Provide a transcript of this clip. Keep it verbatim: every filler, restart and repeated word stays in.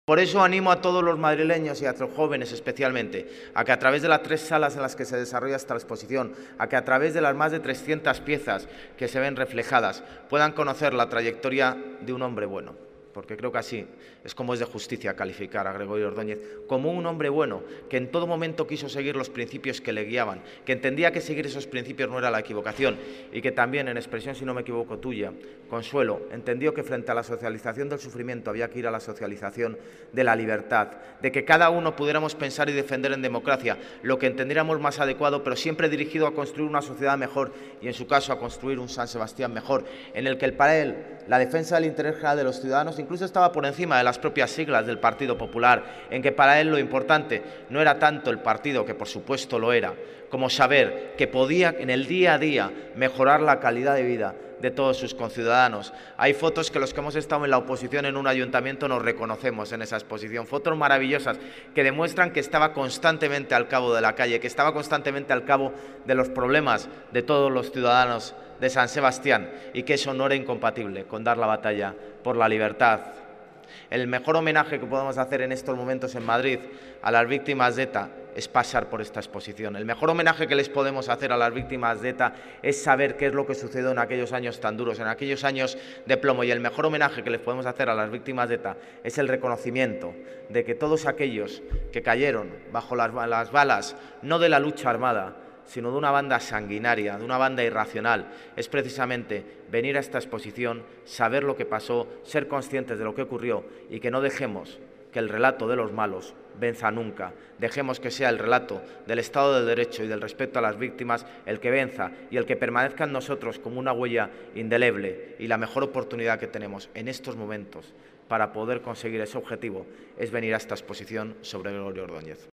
Por eso animo a todos los madrileños y a los jóvenes especialmente a que a través de las tres salas en las que se desarrolla esta exposición, a que a través de las más de trescientas piezas que se ven reflejadas puedan conocer la trayectoria de un hombre bueno, porque creo que así es como es de justicia calificar a Gregorio Ordóñez, como un hombre bueno que en todo momento quiso seguir los principios que le guiaban, que entendía que seguir esos principios no era la equivocación y que también, en expresión, si no me equivoco, tuya, Consuelo, entendió que frente a la socialización del sufrimiento había que ir a la socialización de la libertad, de que cada uno pudiéramos pensar y defender en democracia lo que entendiéramos más adecuado, pero siempre dirigido a construir una sociedad mejor y, en su caso, a construir un San Sebastián mejor, en el que para él la defensa del interés general de los ciudadanos incluso estaba por encima de las propias siglas del Partido Popular, en que para él lo importante no era tanto el partido, que por supuesto lo era, como saber que podía en el día a día mejorar la calidad de vida de todos sus conciudadanos. Hay fotos que los que hemos estado en la oposición en un ayuntamiento nos reconocemos en esa exposición, fotos maravillosas que demuestran que estaba constantemente al cabo de la calle, que estaba constantemente al cabo de los problemas de todos los ciudadanos de San Sebastián y que eso no era incompatible con dar la batalla por la libertad. El mejor homenaje que podemos hacer en estos momentos en Madrid a las víctimas de ETA es pasar por esta exposición. El mejor homenaje que les podemos hacer a las víctimas de ETA es saber qué es lo que sucedió en aquellos años tan duros, en aquellos años de plomo. Y el mejor homenaje que les podemos hacer a las víctimas de ETA es el reconocimiento de que todos aquellos que cayeron bajo las, las balas, no de la lucha armada, sino de una banda sanguinaria, de una banda irracional, es precisamente venir a esta exposición, saber lo que pasó, ser conscientes de lo que ocurrió y que no dejemos que el relato de los malos venza nunca. Dejemos que sea el relato del Estado de Derecho y del respeto a las víctimas el que venza y el que permanezca en nosotros como una huella indeleble. Y la mejor oportunidad que tenemos en estos momentos para poder conseguir ese objetivo es venir a esta exposición sobre Gregorio Ordóñez.